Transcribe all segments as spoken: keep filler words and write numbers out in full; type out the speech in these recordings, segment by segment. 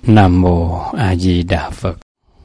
Nam Mô A Di Đà Phật.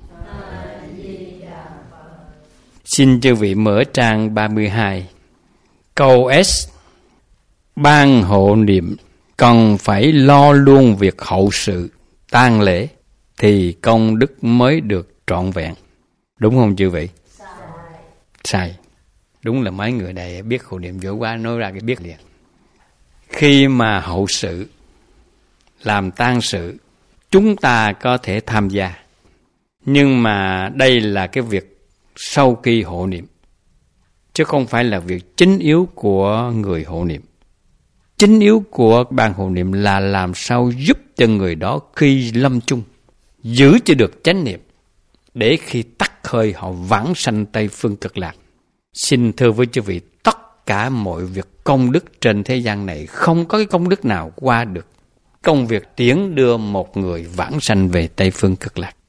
Xin chư vị mở trang ba mươi hai. Câu S. Ban hộ niệm cần phải lo luôn việc hậu sự, tang lễ thì công đức mới được trọn vẹn. Đúng không chư vị? Sai. Sai. Đúng là mấy người này biết hộ niệm dữ quá, nói ra cái biết liền. Khi mà hậu sự, làm tang sự, chúng ta có thể tham gia. Nhưng mà đây là cái việc sau khi hộ niệm, chứ không phải là việc chính yếu của người hộ niệm. Chính yếu của ban hộ niệm là làm sao giúp cho người đó khi lâm chung giữ cho được chánh niệm, để khi tắt hơi họ vãng sanh Tây Phương Cực Lạc. Xin thưa với chư vị, tất cả mọi việc công đức trên thế gian này không có cái công đức nào qua được công việc tiến đưa một người vãng sanh về Tây Phương Cực Lạc.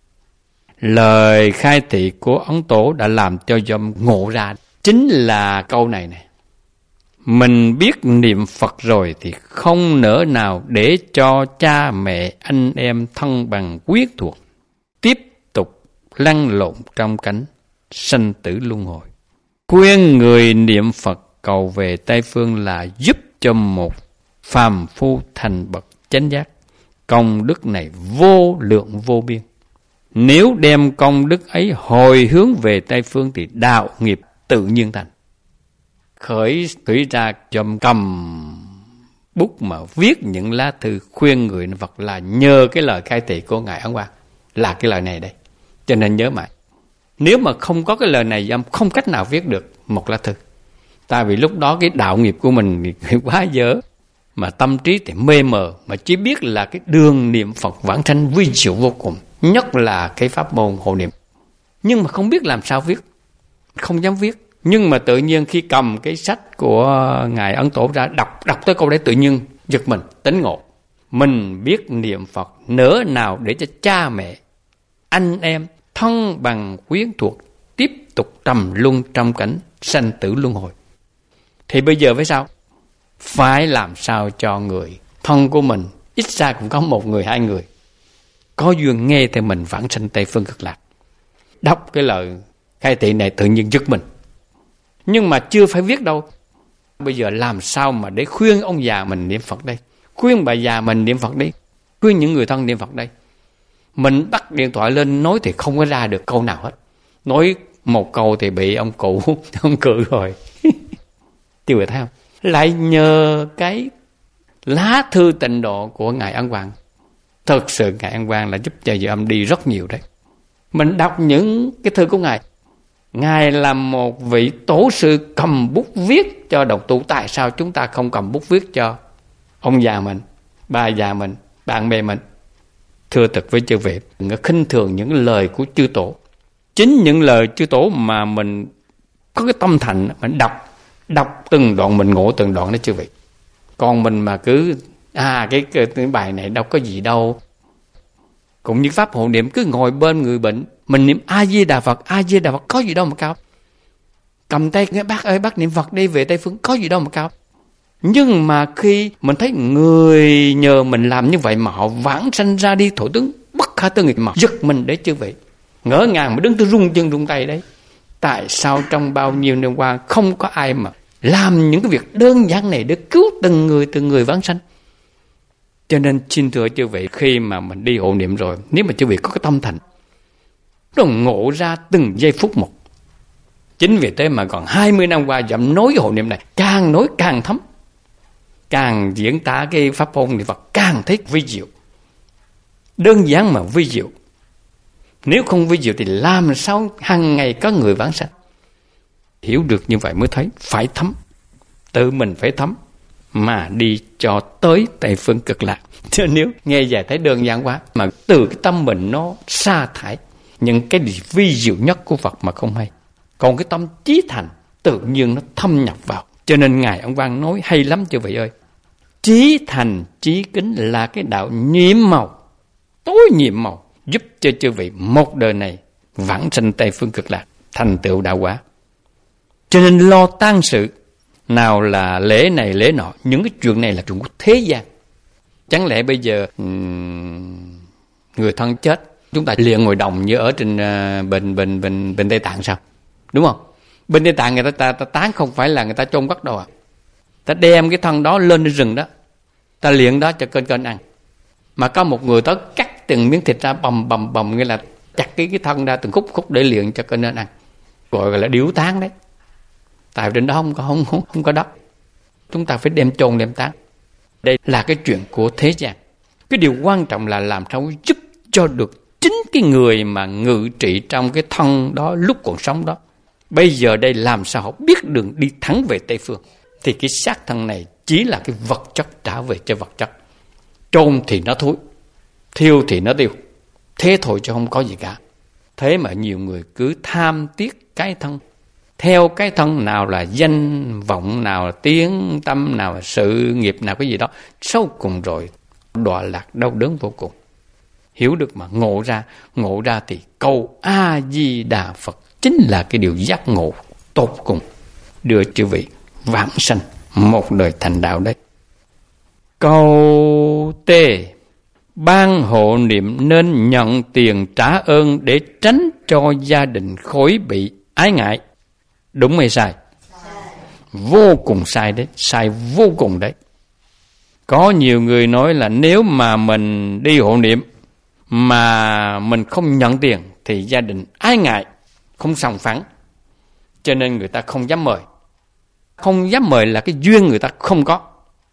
Lời khai thị của Ấn Tổ đã làm cho dòng ngộ ra chính là câu này này. Mình biết niệm Phật rồi thì không nỡ nào để cho cha mẹ, anh em, thân bằng quyến thuộc tiếp tục lăn lộn trong cảnh sanh tử luân hồi. Khuyên người niệm Phật cầu về Tây Phương là giúp cho một phàm phu thành bậc chánh giác. Công đức này vô lượng vô biên. Nếu đem công đức ấy hồi hướng về Tây Phương thì đạo nghiệp tự nhiên thành. Khởi khởi ra chom cầm bút mà viết những lá thư khuyên người niệm Phật là nhờ cái lời khai thị của Ngài Ấn Quang, là cái lời này đây. Cho nên nhớ mãi. Nếu mà không có cái lời này, ông không cách nào viết được một lá thư. Tại vì lúc đó cái đạo nghiệp của mình thì quá dở, mà tâm trí thì mê mờ, mà chỉ biết là cái đường niệm Phật vãng sanh vi diệu vô cùng, nhất là cái pháp môn hộ niệm. Nhưng mà không biết làm sao viết, không dám viết. Nhưng mà tự nhiên khi cầm cái sách của Ngài Ấn Tổ ra đọc, đọc tới câu đấy tự nhiên giật mình, tỉnh ngộ. Mình biết niệm Phật nỡ nào để cho cha mẹ, anh em, thân bằng quyến thuộc tiếp tục trầm luân trong cảnh sanh tử luân hồi. Thì bây giờ phải sao? Phải làm sao cho người thân của mình, ít ra cũng có một người, hai người có duyên nghe theo mình vãng sanh Tây Phương Cực Lạc. Đọc cái lời khai thị này tự nhiên giật mình. Nhưng mà chưa phải viết đâu. Bây giờ làm sao mà để khuyên ông già mình niệm Phật đây, khuyên bà già mình niệm Phật đây, khuyên những người thân niệm Phật đây. Mình bắt điện thoại lên nói thì không có ra được câu nào hết. Nói một câu thì bị ông cụ, ông cự rồi. Chưa người thấy không? Lại nhờ cái lá thư tịnh độ của Ngài Ấn Quang. Thật sự Ngài Ấn Quang là giúp cho vợ âm đi rất nhiều đấy. Mình đọc những cái thư của Ngài. Ngài là một vị tổ sư cầm bút viết cho đồng tu. Tại sao chúng ta không cầm bút viết cho ông già mình, bà già mình, bạn bè mình? Thưa thật với chư vị, đừng khinh thường những lời của chư tổ. Chính những lời chư tổ mà mình có cái tâm thành, mình đọc, đọc từng đoạn mình ngộ từng đoạn đó chư vị. Còn mình mà cứ, à cái, cái, cái bài này đâu có gì đâu. Cũng như pháp hộ niệm cứ ngồi bên người bệnh, mình niệm A-di-đà Phật, A-di-đà Phật có gì đâu mà cao. Cầm tay, nghe bác ơi bác niệm Phật đi về Tây Phương có gì đâu mà cao. Nhưng mà khi mình thấy người nhờ mình làm như vậy mà họ vãng sanh ra đi thổ tướng bất khả tư nghị, mà giật mình đấy chư vị. Ngỡ ngàng mà đứng tôi rung chân rung tay đấy. Tại sao trong bao nhiêu năm qua không có ai mà làm những cái việc đơn giản này để cứu từng người từng người vãng sanh? Cho nên xin thưa chư vị, khi mà mình đi hộ niệm rồi, nếu mà chư vị có cái tâm thành, nó ngộ ra từng giây phút một. Chính vì thế mà còn hai mươi năm qua dặm nói hộ niệm này, càng nói càng thấm, càng diễn tả cái pháp môn niệm Phật càng thấy vi diệu. Đơn giản mà vi diệu. Nếu không vi diệu thì làm sao hàng ngày có người vãng sanh? Hiểu được như vậy mới thấy phải thấm, tự mình phải thấm mà đi cho tới Tây Phương Cực Lạc. Chứ nếu nghe dài thấy đơn giản quá, mà từ cái tâm mình nó sa thải những cái vi diệu nhất của Phật mà không hay. Còn cái tâm chí thành tự nhiên nó thâm nhập vào. Cho nên Ngài Ấn Quang nói hay lắm chư vị ơi. Chí thành chí kính là cái đạo nhiệm màu, tối nhiệm màu, giúp cho chư vị một đời này vãng sanh Tây Phương Cực Lạc, thành tựu đạo quả. Cho nên lo tang sự, nào là lễ này lễ nọ, những cái chuyện này là chuyện của thế gian. Chẳng lẽ bây giờ um, người thân chết, chúng ta liền ngồi đồng như ở trên uh, bên bên bên bên Tây Tạng sao? Đúng không? Bên Tây Tạng người ta, ta, ta tán không phải là người ta chôn cất đâu à. Ta đem cái thân đó lên trên rừng đó, ta liệng đó cho kênh kênh ăn. Mà có một người tới cắt từng miếng thịt ra bầm bầm bầm, nghĩa là chặt cái cái thân ra từng khúc khúc để liệng cho kênh ăn. Gọi là điếu tán đấy. Tại trên đó không có không, không, không có đất. Chúng ta phải đem chôn đem tán. Đây là cái chuyện của thế gian. Cái điều quan trọng là làm sao giúp cho được chính cái người mà ngự trị trong cái thân đó lúc còn sống đó. Bây giờ đây làm sao họ biết đường đi thẳng về Tây Phương. Thì cái xác thân này chỉ là cái vật chất trả về cho vật chất. Chôn thì nó thối, thiêu thì nó tiêu. Thế thôi chứ không có gì cả. Thế mà nhiều người cứ tham tiếc cái thân. Theo cái thân, nào là danh vọng, nào là tiếng tâm, nào là sự nghiệp, nào cái gì đó. Sau cùng rồi đọa lạc đau đớn vô cùng. Hiểu được mà ngộ ra. Ngộ ra thì câu A-di-đà Phật chính là cái điều giác ngộ tột cùng, đưa chư vị vãng sanh một đời thành đạo đấy. Câu T. Ban hộ niệm nên nhận tiền trả ơn để tránh cho gia đình khối bị ái ngại. Đúng hay sai? Sai. Vô cùng sai đấy, sai vô cùng đấy. Có nhiều người nói là nếu mà mình đi hộ niệm mà mình không nhận tiền thì gia đình ái ngại, không sòng phẳng, cho nên người ta không dám mời. Không dám mời là cái duyên người ta không có.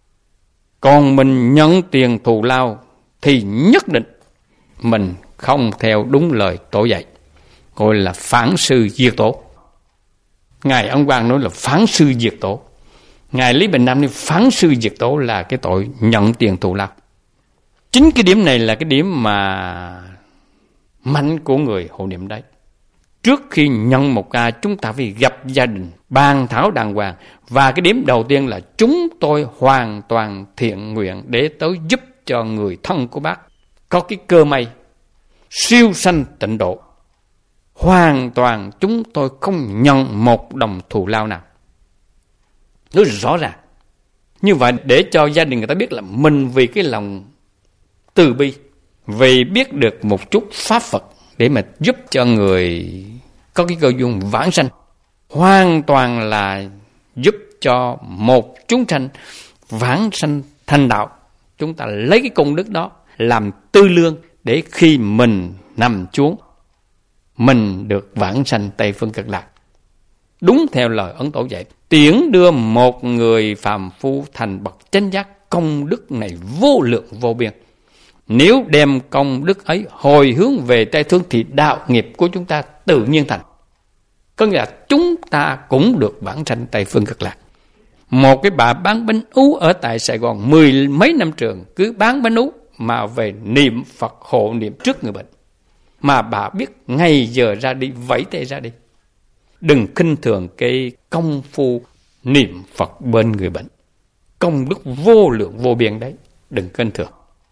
Còn mình nhận tiền thù lao thì nhất định mình không theo đúng lời tổ dạy, gọi là phản sư diệt tổ. Ngài Ấn Quang nói là phản sư diệt tổ. Ngài Lý Bình Nam nói phản sư diệt tổ là cái tội nhận tiền thù lao. Chính cái điểm này là cái điểm mà mạnh của người hộ niệm đấy. Trước khi nhận một ca, chúng ta phải gặp gia đình, bàn thảo đàng hoàng. Và cái điểm đầu tiên là chúng tôi hoàn toàn thiện nguyện để tới giúp cho người thân của bác có cái cơ may siêu sanh tịnh độ. Hoàn toàn chúng tôi không nhận một đồng thù lao nào. Nói rõ ràng. Như vậy để cho gia đình người ta biết là mình vì cái lòng từ bi, vì biết được một chút pháp Phật để mà giúp cho người có cái cơ duyên vãng sanh, hoàn toàn là giúp cho một chúng sanh vãng sanh thành đạo. Chúng ta lấy cái công đức đó làm tư lương để khi mình nằm xuống, mình được vãng sanh Tây Phương Cực Lạc. Đúng theo lời Ấn Tổ dạy, tiễn đưa một người phàm phu thành bậc chánh giác, công đức này vô lượng vô biên. Nếu đem công đức ấy hồi hướng về Tây Phương thì đạo nghiệp của chúng ta tự nhiên thành. Có nghĩa là chúng ta cũng được vãng sanh Tây Phương Cực Lạc. Một cái bà bán bánh ú ở tại Sài Gòn mười mấy năm trường, cứ bán bánh ú mà về niệm Phật hộ niệm trước người bệnh. Mà bà biết ngày giờ ra đi, vẫy tay ra đi. Đừng khinh thường cái công phu niệm Phật bên người bệnh. Công đức vô lượng vô biên đấy, đừng khinh thường.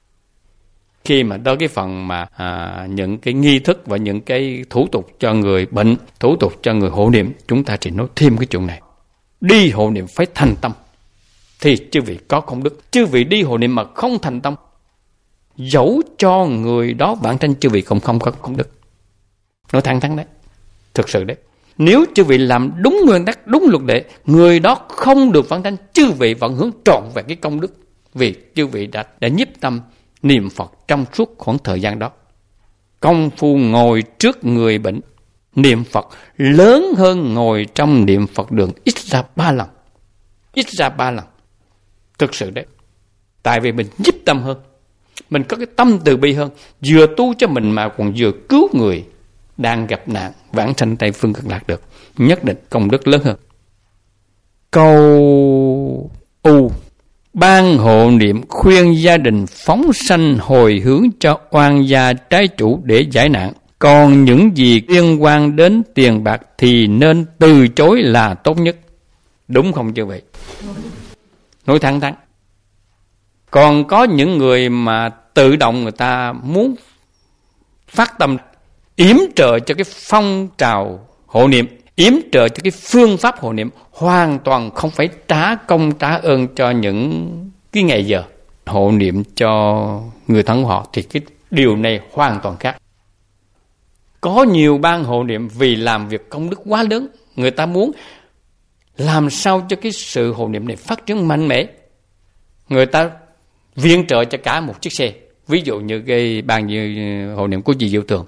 Khi mà tới cái phần mà à, những cái nghi thức và những cái thủ tục cho người bệnh, thủ tục cho người hộ niệm, chúng ta chỉ nói thêm cái chuyện này. Đi hộ niệm phải thành tâm thì chư vị có công đức. Chư vị đi hộ niệm mà không thành tâm, dẫu cho người đó vãng sanh, chư vị cũng không có công đức. Nói thẳng thắn đấy, thực sự đấy. Nếu chư vị làm đúng nguyên tắc, đúng luật lệ, người đó không được vãng sanh, chư vị vẫn hướng trọn về cái công đức, vì chư vị đã đã nhiếp tâm niệm Phật trong suốt khoảng thời gian đó. Công phu ngồi trước người bệnh niệm Phật lớn hơn ngồi trong niệm Phật đường ít ra ba lần. Ít ra ba lần. Thực sự đấy. Tại vì mình nhiếp tâm hơn, mình có cái tâm từ bi hơn, vừa tu cho mình mà còn vừa cứu người đang gặp nạn vãng sanh Tây Phương Cực Lạc được. Nhất định công đức lớn hơn. Câu U. Ban hộ niệm khuyên gia đình phóng sanh hồi hướng cho oan gia trái chủ để giải nạn. Còn những gì liên quan đến tiền bạc thì nên từ chối là tốt nhất. Đúng không chứ vậy? Nói thẳng thắn. Còn có những người mà tự động người ta muốn phát tâm yểm trợ cho cái phong trào hộ niệm, yểm trợ cho cái phương pháp hộ niệm, hoàn toàn không phải trả công trả ơn cho những cái ngày giờ hộ niệm cho người thân của họ, thì cái Điều này hoàn toàn khác. Có nhiều ban hộ niệm vì làm việc công đức quá lớn, người ta muốn làm sao cho cái sự hộ niệm này phát triển mạnh mẽ, người ta viện trợ cho cả một chiếc xe. Ví dụ như cái ban hộ niệm của chị Diệu Tường,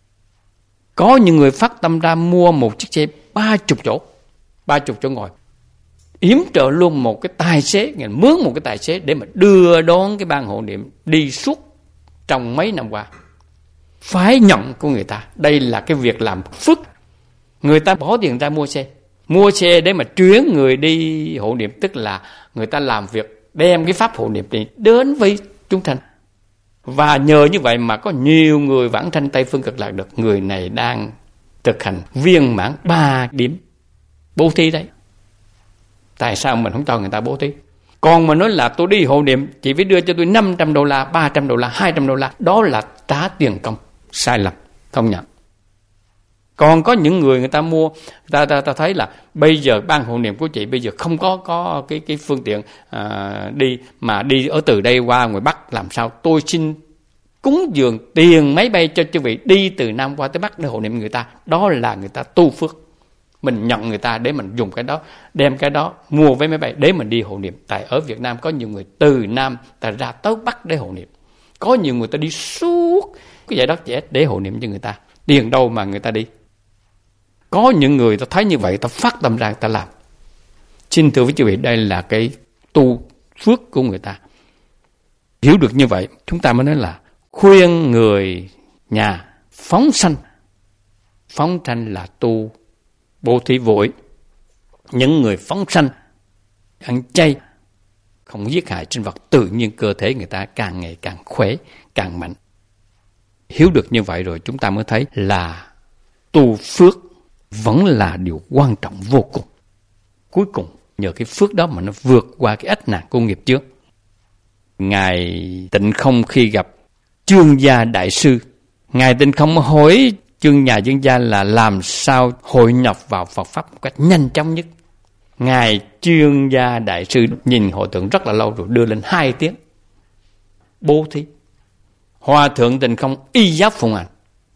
có những người phát tâm ra mua một chiếc xe ba chục chỗ, ba chục chỗ ngồi, yểm trợ luôn một cái tài xế, mướn một cái tài xế để mà đưa đón cái ban hộ niệm đi suốt trong mấy năm qua. Phái nhận của người ta, đây là cái việc làm phước. Người ta bỏ tiền ra mua xe, mua xe để mà chuyển người đi hộ niệm, tức là người ta làm việc đem cái pháp hộ niệm này đến với chúng sanh. Và nhờ như vậy mà có nhiều người vãng sanh Tây Phương Cực Lạc được. Người này đang thực hành viên mãn ba điểm bố thí đấy. Tại sao mình không cho người ta bố thí? Còn mà nói là tôi đi hộ niệm chỉ phải đưa cho tôi năm trăm đô la, ba trăm đô la, hai trăm đô la, đó là trả tiền công, sai lầm, không nhận. Còn có những người người ta mua, ta ta, ta thấy là bây giờ ban hộ niệm của chị bây giờ không có có cái cái phương tiện à, đi mà đi ở từ đây qua ngoài Bắc, làm sao tôi xin cúng dường tiền máy bay cho quý vị đi từ Nam qua tới Bắc để hộ niệm người ta. Đó là người ta tu phước. Mình nhận người ta để mình dùng cái đó, đem cái đó mua vé máy bay để mình đi hộ niệm. Tại ở Việt Nam có nhiều người từ Nam ta ra tới Bắc để hộ niệm, có nhiều người ta đi suốt cái dải đất trẻ để hộ niệm cho người ta. Tiền đâu mà người ta đi. Có những người ta thấy như vậy, ta phát tâm ra ta làm. Xin thưa với quý vị, đây là cái tu phước của người ta. Hiểu được như vậy, chúng ta mới nói là khuyên người nhà phóng sanh. Phóng sanh là tu bố thí vội. Những người phóng sanh, ăn chay, không giết hại sinh vật, tự nhiên cơ thể người ta càng ngày càng khỏe, càng mạnh. Hiểu được như vậy rồi chúng ta mới thấy là tu phước vẫn là điều quan trọng vô cùng. Cuối cùng nhờ cái phước đó mà nó vượt qua cái ách nạn của nghiệp trước. Ngài Tịnh Không khi gặp Chương Gia Đại Sư, Ngài Tịnh Không hỏi Chương nhà Chương Gia là làm sao hội nhập vào Phật Pháp một cách nhanh chóng nhất. Ngài Chương Gia Đại Sư nhìn hội tượng rất là lâu rồi, đưa lên hai tiếng bố thí. Hòa Thượng Tịnh Không y giáp phụng hành.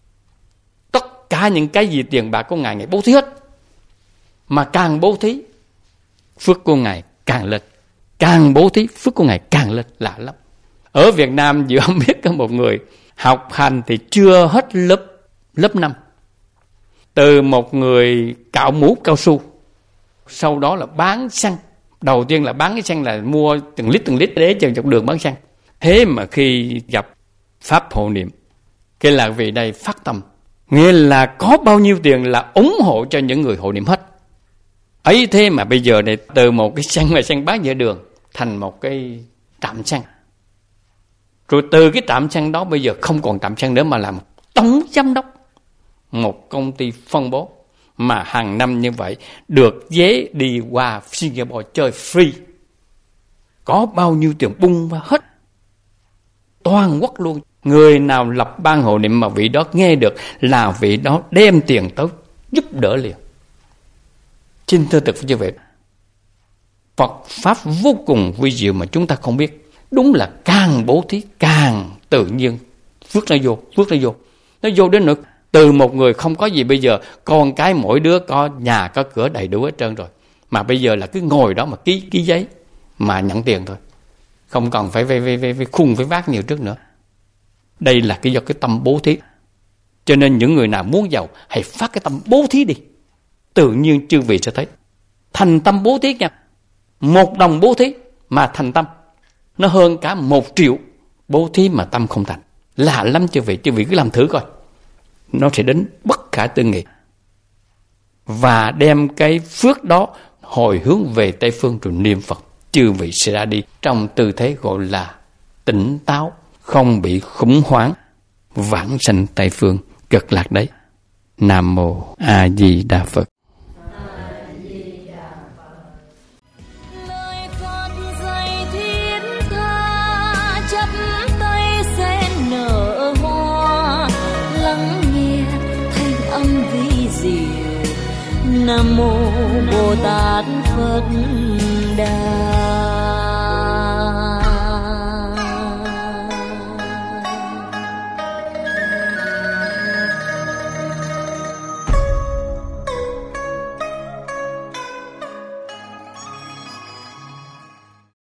Tất cả những cái gì tiền bạc của Ngài, Ngài bố thí hết. Mà càng bố thí, phước của Ngài càng lên. Càng bố thí, phước của Ngài càng lên, lạ lắm. Ở Việt Nam vừa không biết có một người học hành thì chưa hết lớp lớp năm. Từ một người cạo mũ cao su, sau đó là bán xăng. Đầu tiên là bán cái xăng là mua từng lít từng lít để trên dọc đường bán xăng. Thế mà khi gặp Pháp hộ niệm, cái là vì đây phát tâm, nghĩa là có bao nhiêu tiền là ủng hộ cho những người hộ niệm hết. Ấy thế mà bây giờ này từ một cái xăng mà xăng bán giữa đường thành một cái trạm xăng. Rồi từ cái trạm xăng đó bây giờ không còn trạm xăng nữa mà làm tổng giám đốc một công ty phân bố, mà hàng năm như vậy được vé đi qua Singapore chơi free. Có bao nhiêu tiền bung ra hết toàn quốc luôn. Người nào lập ban hộ niệm mà vị đó nghe được là vị đó đem tiền tới giúp đỡ liền. Xin thưa thực với quý vị, Phật Pháp vô cùng vi diệu mà chúng ta không biết. Đúng là càng bố thí càng tự nhiên phước nó vô, phước nó vô. Nó vô đến nỗi từ một người không có gì bây giờ con cái mỗi đứa có nhà có cửa đầy đủ hết trơn rồi. Mà bây giờ là cứ ngồi đó mà ký ký giấy mà nhận tiền thôi. Không còn phải phải phải phải, phải khung phải vác nhiều trước nữa. Đây là cái do cái tâm bố thí. Cho nên những người nào muốn giàu hãy phát cái tâm bố thí đi. Tự nhiên chư vị sẽ thấy thành tâm bố thí nha. Một đồng bố thí mà thành tâm, nó hơn cả một triệu bố thí mà tâm không thành. Lạ lắm chư vị, chư vị cứ làm thử coi. Nó sẽ đến bất khả tư nghị. Và đem cái phước đó hồi hướng về Tây Phương rồi niệm Phật. Chư vị sẽ ra đi trong tư thế gọi là tỉnh táo, không bị khủng hoảng, vãng sanh Tây Phương Cực Lạc đấy. Nam Mô A Di Đà Phật. Nam Mô Bồ Tát Phật Đà.